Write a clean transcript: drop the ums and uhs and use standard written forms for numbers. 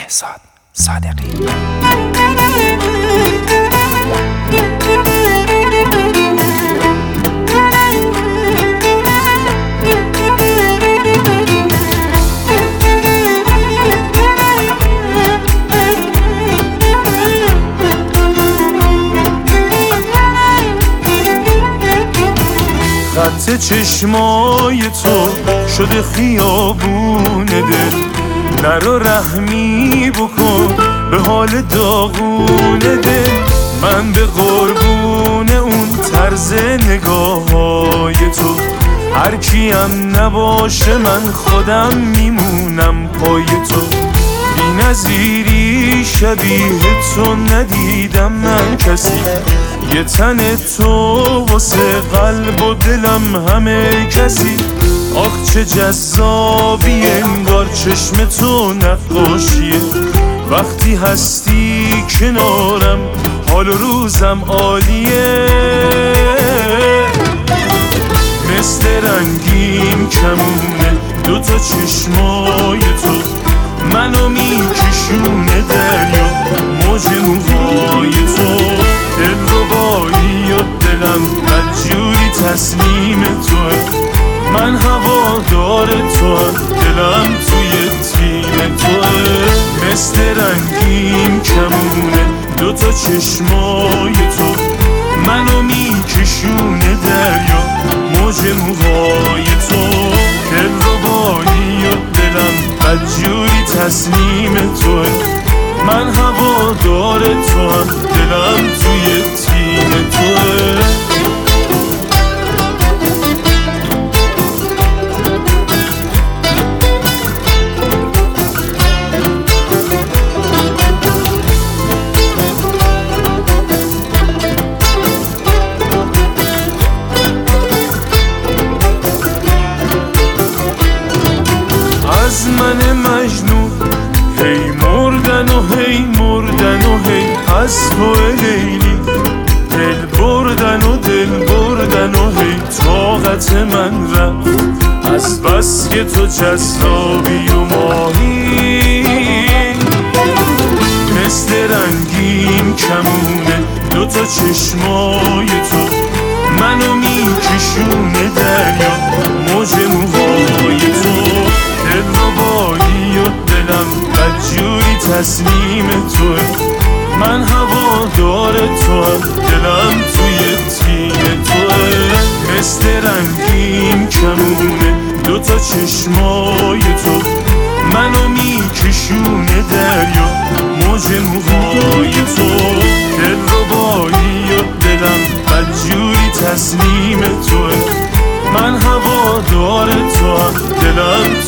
مهرزاد صادقی. خط چشمای تو شده خیابون دل، نرو رحمی بکن به حال داغون دل. من به قربون اون طرز نگاه‌های تو، هر کیم نباشه من خودم میمونم پای تو. بی‌نظیری شبیه تو ندیدم من کسی، یه تن تو واسه قلب و دلم همه کسی. آخ چه جذابی انگار چشم تو نقاشیه، وقتی هستی کنارم حال و روزم عالیه. مثل رنگین کمونه دوتا چشمای تو، منو میکشونه دریا موج موهای تو. دلربایی و دلم بدجوری تسلیم توه، من هوادار توام دلم توی تیم توه. مثل رنگین کمونه دوتا چشمای تو، منو میکشونه دریا موج موهای تو. دلربایی و دلم بدجوری تسلیم توه، من هوادار توام دلم توی تیم توه. از من مجنون هی مردن و هی مردن و هی از تو لیلی، دل بردن و دل بردن و هی طاقت من رفت از بس که تو جذابی و ماهی. مثل رنگین کمونه دوتا چشمای تو، منو میکشونه دریا موج موهای تو. دلربایی و دلم بدجوری تسلیم توه، من هوادار توام دلم توی تیم توه. مثل رنگین کمونه دوتا چشمای تو، منو میکشونه دریا موج موهای تو. دلربایی و دلم بدجوری تسلیم توه، من هوادار توام دلم